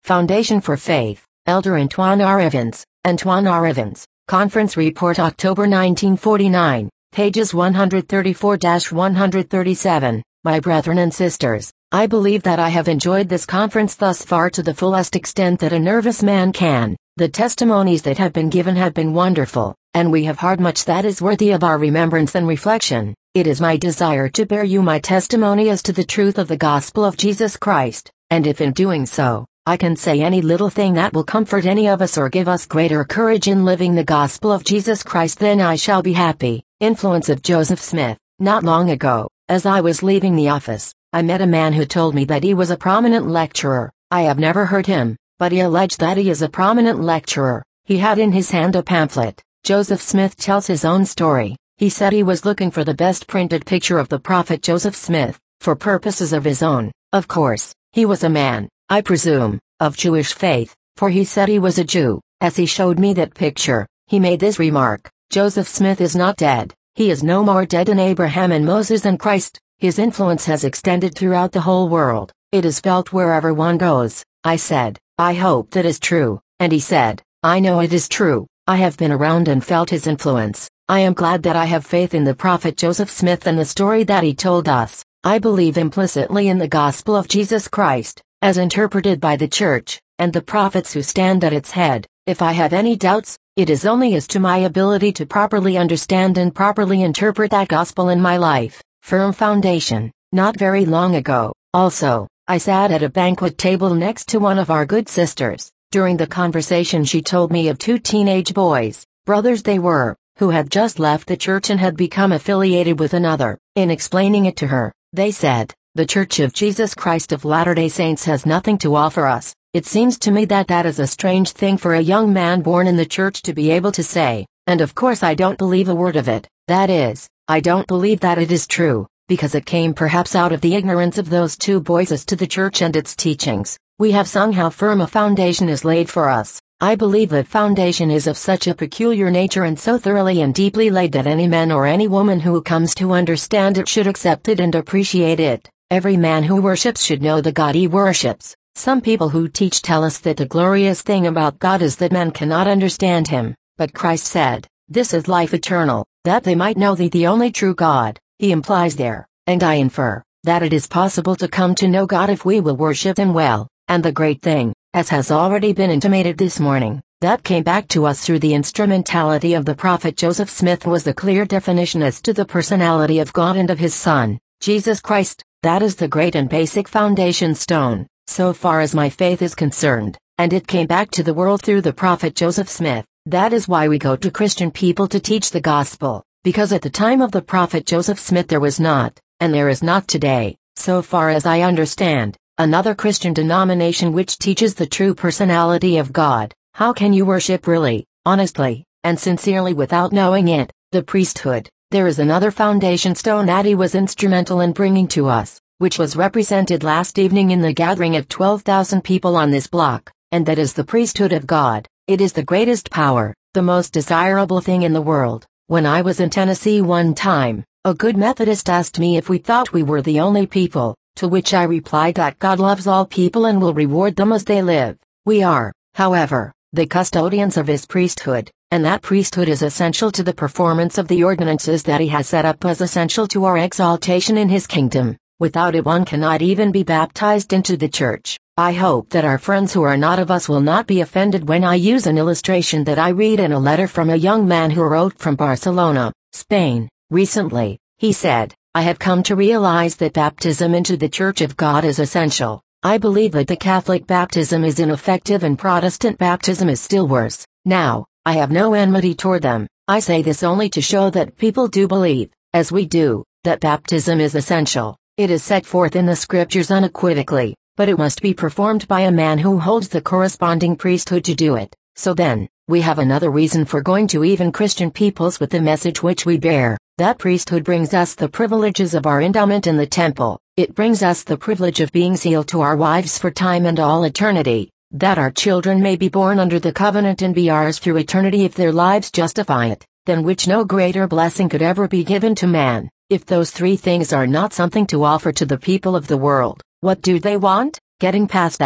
Foundation for Faith, Elder Antoine R. Evans, Antoine R. Evans, Conference Report October 1949, pages 134-137. My brethren and sisters, I believe that I have enjoyed this conference thus far to the fullest extent that a nervous man can. The testimonies that have been given have been wonderful, and we have heard much that is worthy of our remembrance and reflection. It is my desire to bear you my testimony as to the truth of the gospel of Jesus Christ, and if in doing so, I can say any little thing that will comfort any of us or give us greater courage in living the gospel of Jesus Christ, then I shall be happy. Influence of Joseph Smith. Not long ago, as I was leaving the office, I met a man who told me that he was a prominent lecturer. I have never heard him, but he alleged that he is a prominent lecturer. He had in his hand a pamphlet. Joseph Smith tells his own story. He said he was looking for the best printed picture of the prophet Joseph Smith, for purposes of his own. Of course, he was a man, I presume, of Jewish faith, for he said he was a Jew. As he showed me that picture, he made this remark: Joseph Smith is not dead. He is no more dead than Abraham and Moses and Christ. His influence has extended throughout the whole world. It is felt wherever one goes. I said, I hope that is true, and he said, I know it is true. I have been around and felt his influence. I am glad that I have faith in the prophet Joseph Smith and the story that he told us. I believe implicitly in the gospel of Jesus Christ, as interpreted by the church, and the prophets who stand at its head. If I have any doubts, it is only as to my ability to properly understand and properly interpret that gospel in my life. Firm foundation. Not very long ago, also, I sat at a banquet table next to one of our good sisters. During the conversation she told me of two teenage boys, brothers they were, who had just left the church and had become affiliated with another. In explaining it to her, they said, the Church of Jesus Christ of Latter-day Saints has nothing to offer us. It seems to me that that is a strange thing for a young man born in the church to be able to say, and of course I don't believe a word of it. That is, I don't believe that it is true, because it came perhaps out of the ignorance of those two boys as to the church and its teachings. We have sung how firm a foundation is laid for us. I believe that foundation is of such a peculiar nature and so thoroughly and deeply laid that any man or any woman who comes to understand it should accept it and appreciate it. Every man who worships should know the God he worships. Some people who teach tell us that the glorious thing about God is that men cannot understand him, but Christ said, this is life eternal, that they might know thee the only true God. He implies there, and I infer, that it is possible to come to know God if we will worship him well. And the great thing, as has already been intimated this morning, that came back to us through the instrumentality of the prophet Joseph Smith was the clear definition as to the personality of God and of his Son, Jesus Christ. That is the great and basic foundation stone, so far as my faith is concerned, and it came back to the world through the prophet Joseph Smith. That is why we go to Christian people to teach the gospel, because at the time of the prophet Joseph Smith there was not, and there is not today, so far as I understand, another Christian denomination which teaches the true personality of God. How can you worship really, honestly, and sincerely without knowing it? The priesthood. There is another foundation stone that he was instrumental in bringing to us, which was represented last evening in the gathering of 12,000 people on this block, and that is the priesthood of God. It is the greatest power, the most desirable thing in the world. When I was in Tennessee one time, a good Methodist asked me if we thought we were the only people, to which I replied that God loves all people and will reward them as they live. We are, however, the custodians of his priesthood, and that priesthood is essential to the performance of the ordinances that he has set up as essential to our exaltation in his kingdom. Without it one cannot even be baptized into the church. I hope that our friends who are not of us will not be offended when I use an illustration that I read in a letter from a young man who wrote from Barcelona, Spain, recently. He said, I have come to realize that baptism into the Church of God is essential. I believe that the Catholic baptism is ineffective and Protestant baptism is still worse. Now, I have no enmity toward them. I say this only to show that people do believe, as we do, that baptism is essential. It is set forth in the scriptures unequivocally, but it must be performed by a man who holds the corresponding priesthood to do it. So then, we have another reason for going to even Christian peoples with the message which we bear. That priesthood brings us the privileges of our endowment in the temple. It brings us the privilege of being sealed to our wives for time and all eternity, that our children may be born under the covenant and be ours through eternity if their lives justify it, than which no greater blessing could ever be given to man. If those three things are not something to offer to the people of the world, what do they want? Getting past that,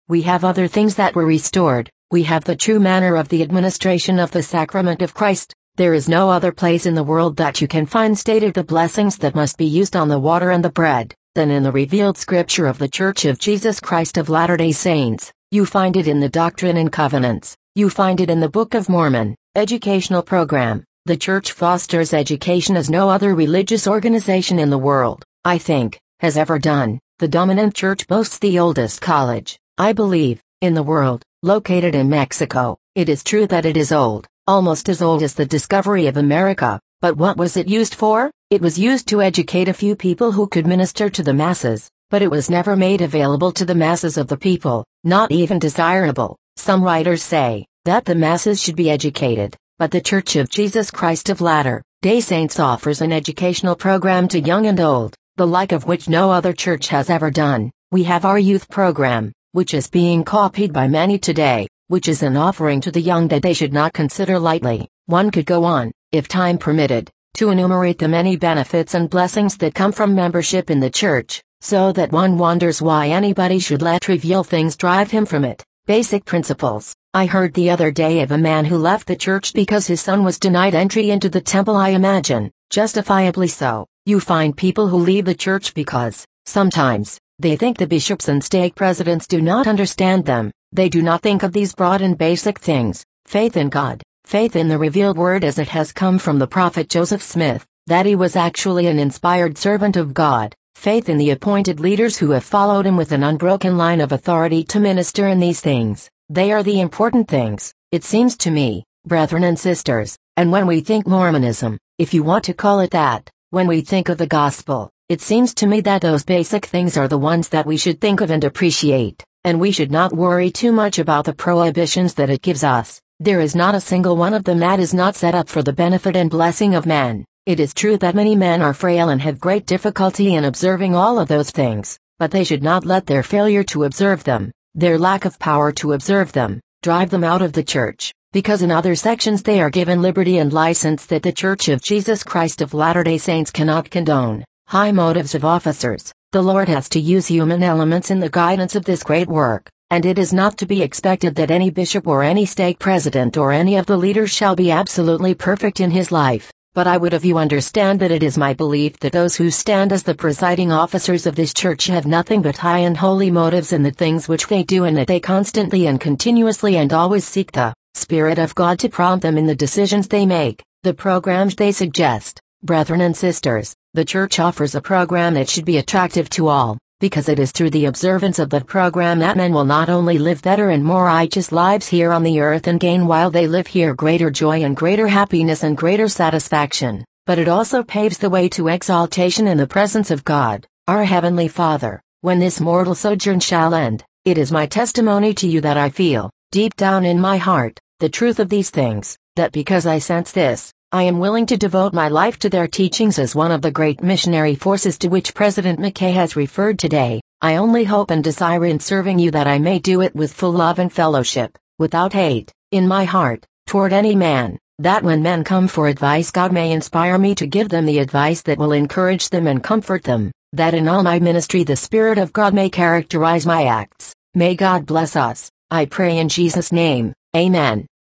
We have other things that were restored. We have the true manner of the administration of the sacrament of Christ. There is no other place in the world that you can find stated the blessings that must be used on the water and the bread, than in the revealed scripture of the Church of Jesus Christ of Latter-day Saints. You find it in the Doctrine and Covenants. You find it in the Book of Mormon, educational program. The Church fosters education as no other religious organization in the world, I think, has ever done. The dominant church boasts the oldest college, I believe, in the world, located in Mexico. It is true that it is old, almost as old as the discovery of America, but what was it used for? It was used to educate a few people who could minister to the masses, but it was never made available to the masses of the people, not even desirable. Some writers say that the masses should be educated, but the Church of Jesus Christ of Latter-day Saints offers an educational program to young and old, the like of which no other church has ever done. We have our youth program, which is being copied by many today, which is an offering to the young that they should not consider lightly. One could go on, if time permitted, to enumerate the many benefits and blessings that come from membership in the church, so that one wonders why anybody should let trivial things drive him from it. Basic principles. I heard the other day of a man who left the church because his son was denied entry into the temple. I imagine, justifiably so. You find people who leave the church because, sometimes, they think the bishops and stake presidents do not understand them. They do not think of these broad and basic things: faith in God, faith in the revealed word as it has come from the prophet Joseph Smith, that he was actually an inspired servant of God, faith in the appointed leaders who have followed him with an unbroken line of authority to minister in these things. They are the important things, it seems to me, brethren and sisters. And when we think Mormonism, if you want to call it that, when we think of the gospel, it seems to me that those basic things are the ones that we should think of and appreciate, and we should not worry too much about the prohibitions that it gives us. There is not a single one of them that is not set up for the benefit and blessing of man. It is true that many men are frail and have great difficulty in observing all of those things, but they should not let their failure to observe them, their lack of power to observe them, drive them out of the church, because in other sections they are given liberty and license that the Church of Jesus Christ of Latter-day Saints cannot condone. High motives of officers. The Lord has to use human elements in the guidance of this great work, and it is not to be expected that any bishop or any stake president or any of the leaders shall be absolutely perfect in his life. But I would have you understand that it is my belief that those who stand as the presiding officers of this church have nothing but high and holy motives in the things which they do, and that they constantly and continuously and always seek the Spirit of God to prompt them in the decisions they make, the programs they suggest. Brethren and sisters, the church offers a program that should be attractive to all, because it is through the observance of that program that men will not only live better and more righteous lives here on the earth and gain while they live here greater joy and greater happiness and greater satisfaction, but it also paves the way to exaltation in the presence of God, our Heavenly Father, when this mortal sojourn shall end. It is my testimony to you that I feel, deep down in my heart, the truth of these things, that because I sense this, I am willing to devote my life to their teachings as one of the great missionary forces to which President McKay has referred today. I only hope and desire in serving you that I may do it with full love and fellowship, without hate, in my heart, toward any man, that when men come for advice God may inspire me to give them the advice that will encourage them and comfort them, that in all my ministry the Spirit of God may characterize my acts. May God bless us, I pray in Jesus' name, Amen.